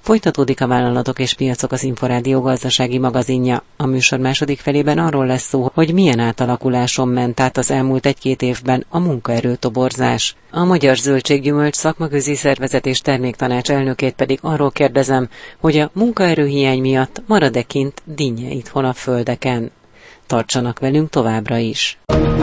Folytatódik a Vállalatok és Piacok, az Inforádió gazdasági magazinja. A műsor második felében arról lesz szó, hogy milyen átalakuláson ment át az elmúlt 1-2 évben a munkaerőtoborzás. A Magyar Zöldséggyümölcs Szakmaközi Szervezet és Terméktanács elnökét pedig arról kérdezem, hogy a munkaerőhiány miatt marad-e kint dinnye itthon a földeken. Tartsanak velünk továbbra is!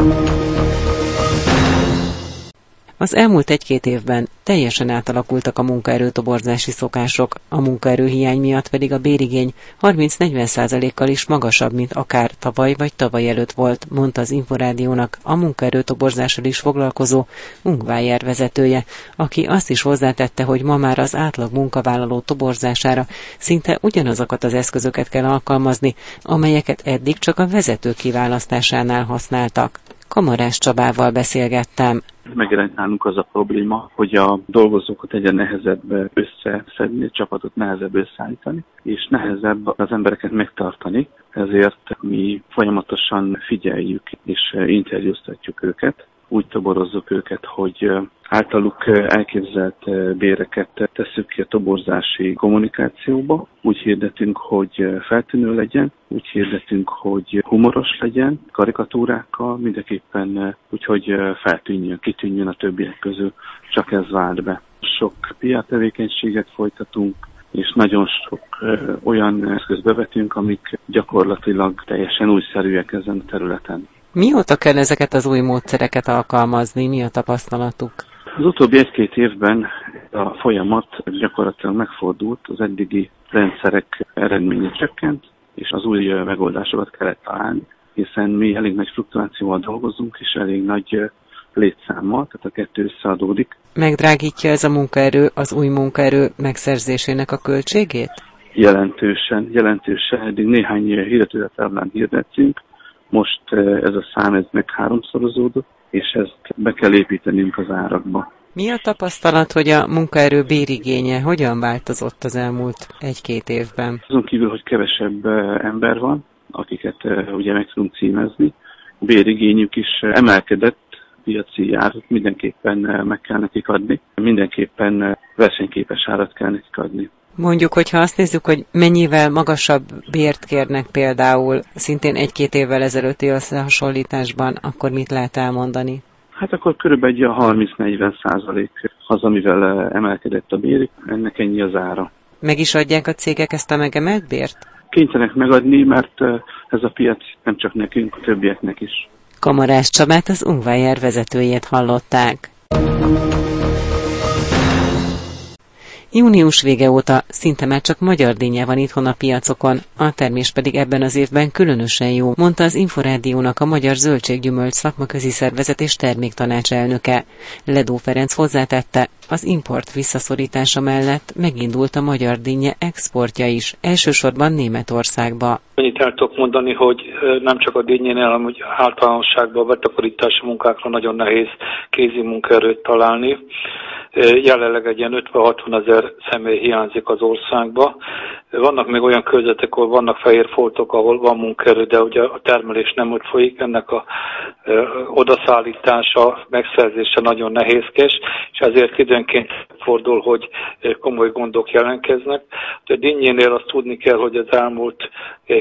Az elmúlt 1-2 évben teljesen átalakultak a munkaerőtoborzási szokások, a munkaerőhiány miatt pedig a bérigény 30-40%-kal is magasabb, mint akár tavaly vagy tavaly előtt volt, mondta az Inforádiónak a munkaerőtoborzással is foglalkozó Ungvájer vezetője, aki azt is hozzátette, hogy ma már az átlag munkavállaló toborzására szinte ugyanazokat az eszközöket kell alkalmazni, amelyeket eddig csak a vezetők kiválasztásánál használtak. Kamarás Csabával beszélgettem. Megjelent nálunk az a probléma, hogy a dolgozókat egyre nehezebb összeszedni, a csapatot nehezebb összeállítani, és nehezebb az embereket megtartani, ezért mi folyamatosan figyeljük és interjúztatjuk őket. Úgy toborozzuk őket, hogy általuk elképzelt béreket tesszük ki a toborzási kommunikációba. Úgy hirdetünk, hogy feltűnő legyen, úgy hirdetünk, hogy humoros legyen, karikatúrákkal, mindenképpen úgy, hogy feltűnjön, kitűnjön a többiek közül, csak ez vált be. Sok PR tevékenységet folytatunk, és nagyon sok olyan eszközt bevetünk, amik gyakorlatilag teljesen újszerűek ezen a területen. Mióta kell ezeket az új módszereket alkalmazni? Mi a tapasztalatuk? Az utóbbi 1-2 évben a folyamat gyakorlatilag megfordult, az eddigi rendszerek eredménye csökkent, és az új megoldásokat kellett találni, hiszen mi elég nagy fluktuációval dolgozunk, és elég nagy létszámmal, tehát a kettő összeadódik. Megdrágítja ez a munkaerő az új munkaerő megszerzésének a költségét? Jelentősen. Eddig néhány hirdetőtáblán hirdettünk, most ez a szám meg 3-szorozódott, és ezt be kell építenünk az árakba. Mi a tapasztalat, hogy a munkaerő bérigénye hogyan változott az elmúlt 1-2 évben? Azon kívül, hogy kevesebb ember van, akiket ugye meg tudunk címezni, a bérigényük is emelkedett, piaci árat mindenképpen meg kell nekik adni, mindenképpen versenyképes árat kell nekik adni. Mondjuk, hogyha azt nézzük, hogy mennyivel magasabb bért kérnek például szintén 1-2 évvel ezelőtti összehasonlításban, akkor mit lehet elmondani? Hát akkor körülbelül 30-40% az, amivel emelkedett a bér, ennek ennyi az ára. Meg is adják a cégek ezt a megemelt bért? Kénytelenek megadni, mert ez a piac nem csak nekünk, a többieknek is. Kamarás Csabát, az Ungvájer vezetőjét hallották. Június vége óta szinte már csak magyar dinnye van itthon a piacokon, a termés pedig ebben az évben különösen jó, mondta az Inforádiónak a Magyar Zöldséggyümölcs Szakmaközi Szervezet és Terméktanács elnöke. Ledó Ferenc hozzátette, az import visszaszorítása mellett megindult a magyar dinnye exportja is, elsősorban Németországba. Annyit el tudok mondani, hogy nem csak a dinnyénél, hanem hogy általánosságban a betakarítási munkákra nagyon nehéz kézi munkaerőt találni. Jelenleg egy ilyen 50-60 ezer személy hiányzik az országba. Vannak még olyan körzetek, ahol vannak fehér foltok, ahol van munkaerő, de ugye a termelés nem úgy folyik, ennek a odaszállítása, megszerzése nagyon nehézkes, és ezért időnként fordul, hogy komoly gondok jelentkeznek. A dinnyénél azt tudni kell, hogy az elmúlt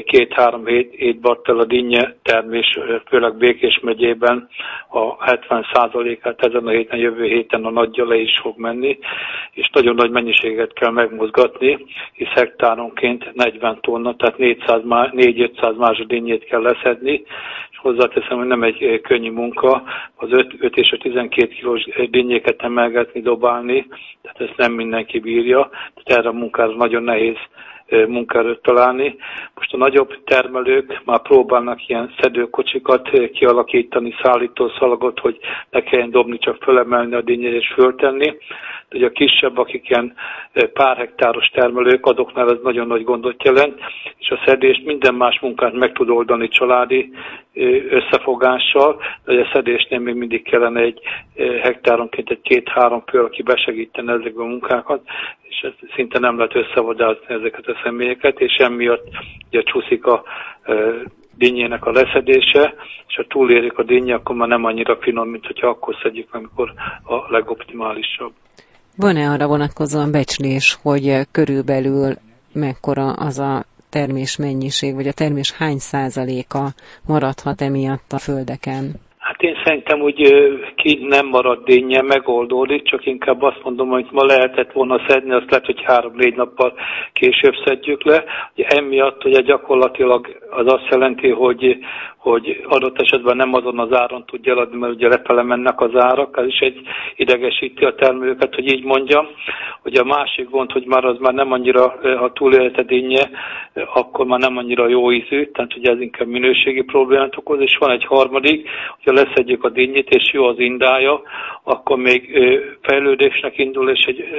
2-3 hétben a dinnye termés, főleg Békés megyében a 70%-át ezen a héten, jövő héten a nagyja le is fog menni, és nagyon nagy mennyiséget kell megmozgatni, hisz hektáronként 40 tonna, tehát 400-500 mázsa dinnyét kell leszedni, és hozzáteszem, hogy nem egy könnyű munka, az 5 és a 12 kilós dinnyéket emelgetni, dobálni, tehát ezt nem mindenki bírja, tehát erre a munkára nagyon nehéz munkaerőt találni. Most a nagyobb termelők már próbálnak ilyen szedőkocsikat kialakítani, szállítószalagot, hogy ne kelljen dobni, csak fölemelni a dinnyét és föltenni. De ugye a kisebb, akik ilyen pár hektáros termelők, azoknál ez nagyon nagy gondot jelent, és a szedést minden más munkát meg tud oldani családi összefogással, de a szedésnél még mindig kellene egy hektáronként egy 2-3 fő, aki besegítene ezekben a munkákat, és szinte nem lehet összevadázni ezeket a személyeket, és emiatt ugye csúszik a dinnyének a leszedése, és ha túlérik a dinnye, akkor már nem annyira finom, mint hogyha akkor szedjük, amikor a legoptimálisabb. Van-e arra vonatkozóan becslés, hogy körülbelül mekkora az a termésmennyiség, vagy a termés hány százaléka maradhat emiatt a földeken? Hát én szerintem úgy ki nem marad dinnye, megoldódik, csak inkább azt mondom, hogy ma lehetett volna szedni, azt lehet, hogy 3-4 nappal később szedjük le. Ugye emiatt ugye gyakorlatilag az azt jelenti, hogy adott esetben nem azon az áron tudja eladni, mert ugye lefele mennek az árak, ez is egy idegesíti a termelőket, hogy így mondjam. Ugye a másik gond, hogy már az már nem annyira, ha túlélte dinnye, akkor már nem annyira jó ízű, tehát ugye ez inkább minőségi problémát okoz, és van egy harmadik, hogyha leszedjük a dinnyét, és jó az indája, akkor még fejlődésnek indul, és egy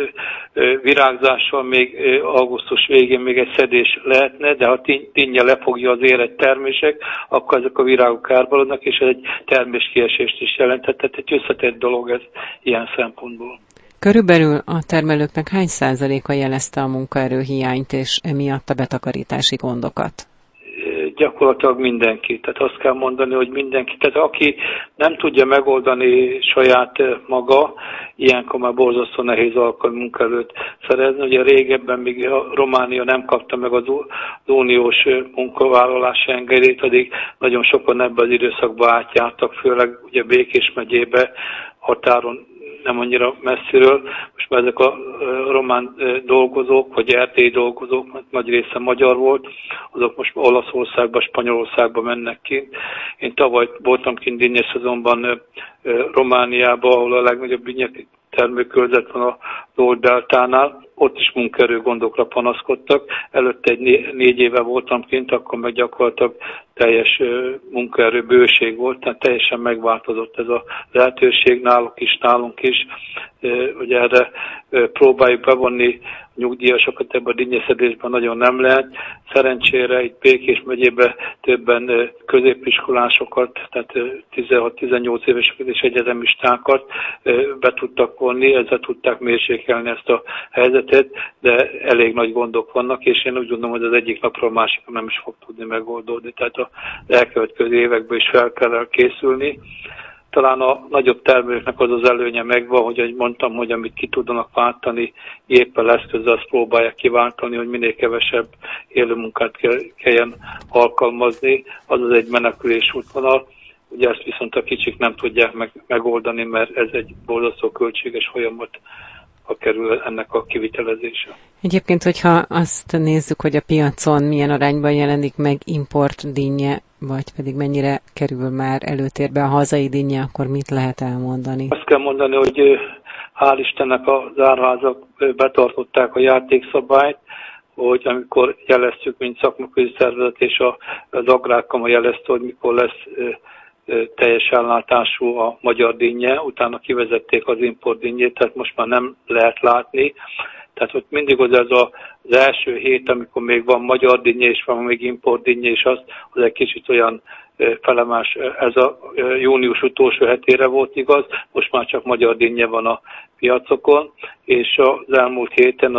virágzással még augusztus végén még egy szedés lehetne, de ha dinnye lefogja az érett termések, akkor ezek a virágok kárbalodnak, és ez egy terméskiesést is jelenthet. Tehát egy összetett dolog ez ilyen szempontból. Körülbelül a termelőknek hány százaléka jelezte a munkaerőhiányt, és emiatt a betakarítási gondokat? Gyakorlatilag mindenki. Tehát azt kell mondani, hogy mindenki. Tehát aki nem tudja megoldani saját maga, ilyenkor már borzasztó nehéz alkalmi munkaerőt szerezni. Ugye régebben még Románia nem kapta meg az uniós munkavállalási engedélyt, addig nagyon sokan ebben az időszakban átjártak, főleg ugye Békés megyébe, határon nem annyira messziről. Most már ezek a román dolgozók, vagy erdélyi dolgozók, mert nagy része magyar volt, azok most Olaszországba, Spanyolországba mennek ki. Én tavaly voltam kint dinnyes szezonban Romániában, ahol a legnagyobb dinnye termőkörzet van a Dol-deltánál, ott is munkaerő gondokra panaszkodtak. Előtte egy 4 éve voltam kint, akkor meg gyakorlatilag teljes munkaerő bőség volt, tehát teljesen megváltozott ez a lehetőség náluk is, nálunk is. Ugye erre próbáljuk bevonni nyugdíjasokat, ebben a dinnyeszedésben nagyon nem lehet. Szerencsére itt Békés megyében többen középiskolásokat, tehát 16-18 éveseket és egyetemistákat be tudtak vonni, ezzel tudták mérsékelni ezt a helyzetet, de elég nagy gondok vannak, és én úgy gondolom, hogy az egyik napról másikra nem is fog tudni megoldódni. Tehát az elkövetkező években is fel kell készülni. Talán a nagyobb termelőknek az az előnye megvan, hogy ahogy mondtam, hogy amit ki tudnak váltani, éppen eszközzel azt próbálják kiváltani, hogy minél kevesebb élőmunkát kelljen alkalmazni, azaz egy menekülés útvonal. Ugye ezt viszont a kicsik nem tudják megoldani, mert ez egy borzasztó költséges folyamat, ha kerül ennek a kivitelezése. Egyébként, hogyha azt nézzük, hogy a piacon milyen arányban jelenik meg import dinnye, vagy pedig mennyire kerül már előtérbe a hazai dinnye, akkor mit lehet elmondani? Azt kell mondani, hogy hál' Istennek az árházak betartották a játékszabályt, hogy amikor jeleztük, mint szakmaközi szervezet, és az Agrárkamara jelezte, hogy mikor lesz teljes ellátású a magyar dinnye, utána kivezették az import dinnyét, tehát most már nem lehet látni. Tehát hogy mindig az első hét, amikor még van magyar dinnye, és van még import dinnye, és az egy kicsit olyan felemás, ez a június utolsó hetére volt igaz, most már csak magyar dinnye van a piacokon, és az elmúlt héten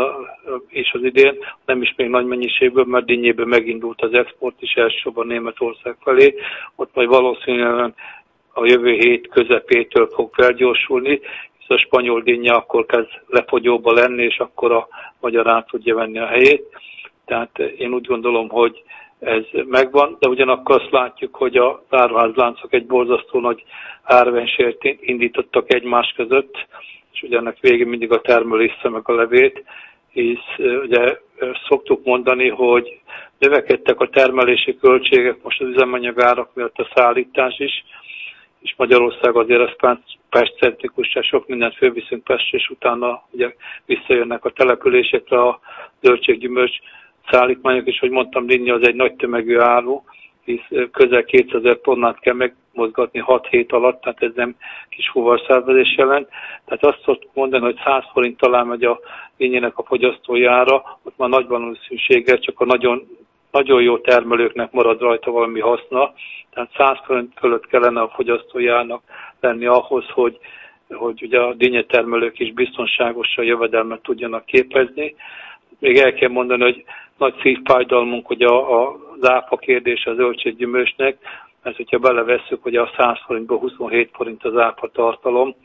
és az idén nem is még nagy mennyiségből, mert dinnyéből megindult az export is, elsősorban Németország felé, ott majd valószínűleg a jövő hét közepétől fog felgyorsulni, és a spanyol dinnye akkor kezd lefogyóba lenni, és akkor a magyar át tudja venni a helyét. Tehát én úgy gondolom, hogy ez megvan, de ugyanakkor azt látjuk, hogy a áruházláncok egy borzasztó nagy árversenyt indítottak egymás között, és ugye ennek végén mindig a termelő iszza meg a levét, hisz ugye szoktuk mondani, hogy növekedtek a termelési költségek, most az üzemanyagárak miatt a szállítás is, és Magyarország azért az Pest-centrikus, sok mindent fölviszünk Pestre, és utána ugye visszajönnek a településekre a zöldséggyümölcs szállítmányok, és hogy mondtam, dinnye az egy nagy tömegű áru, hisz közel 200 tonnát kell megmozgatni 6 hét alatt, tehát ez nem kis fuvarszervezés jelent. Tehát azt szoktuk mondani, hogy 100 forint talán megy a dinnyének a fogyasztójára, ott már nagy valószínűséggel csak a nagyon jó termelőknek marad rajta valami haszna, tehát 100 forint fölött kellene a fogyasztójának lenni ahhoz, hogy ugye a dinnyetermelők is biztonságosan jövedelmet tudjanak képezni. Még el kell mondani, hogy nagy szívfájdalmunk, hogy az áfa kérdése a zöldséggyümölcsnek, mert hogyha belevesszük, hogy a 100 forintból 27 forint az áfa tartalom,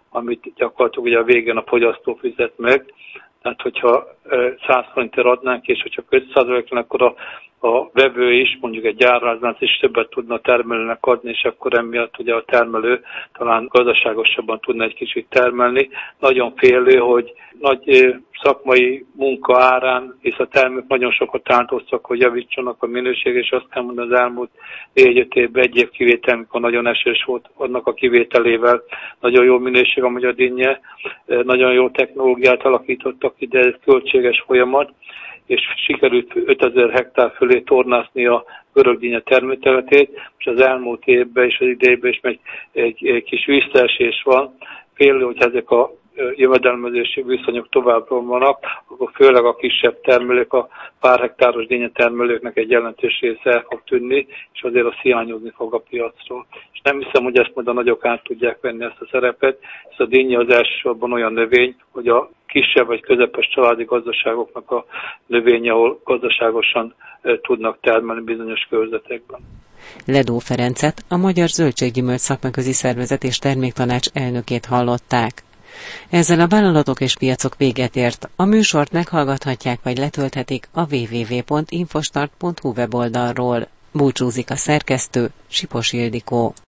amit gyakorlatilag ugye a végén a fogyasztó fizet meg. Tehát, hogyha 100 forintért adnánk, és hogyha 5% lenne, akkor a vevő is, mondjuk egy gyárlánc is többet tudna termelőnek adni, és akkor emiatt ugye a termelő talán gazdaságosabban tudna egy kicsit termelni. Nagyon félő, hogy nagy szakmai munka árán, hisz a termelők nagyon sokat áldoztak, hogy javítsanak a minőség, és azt kell mondani, az elmúlt 4-5 évben egy év kivétel, amikor nagyon esős volt, annak a kivételével nagyon jó minőség a magyar dinnye, nagyon jó technológiát alakítottak ide, ez költséges folyamat, és sikerült 5000 hektár fölé tornászni a görögdinnye termőterületét, és az elmúlt évben és az idejében is egy kis visszaesés van. Félő, hogy ezek a jövedelmezési viszonyok továbbra vannak, akkor főleg a kisebb termelők, a pár hektáros dinnyetermelőknek egy jelentős része el fog tűnni, és azért az hiányozni fog a piacról. És nem hiszem, hogy ezt majd a nagyok át tudják venni ezt a szerepet, ez a dinnye az elsősorban olyan növény, hogy a kisebb vagy közepes családi gazdaságoknak a növénye, ahol gazdaságosan tudnak termelni bizonyos körzetekben. Ledó Ferencet, a Magyar Zöldséggyümölcs Szakmaközi Szervezet és Terméktanács elnökét hallották. Ezzel a vállalatok és piacok véget ért. A műsort meghallgathatják vagy letölthetik a www.infostart.hu weboldalról. Búcsúzik a szerkesztő, Sipos Ildikó.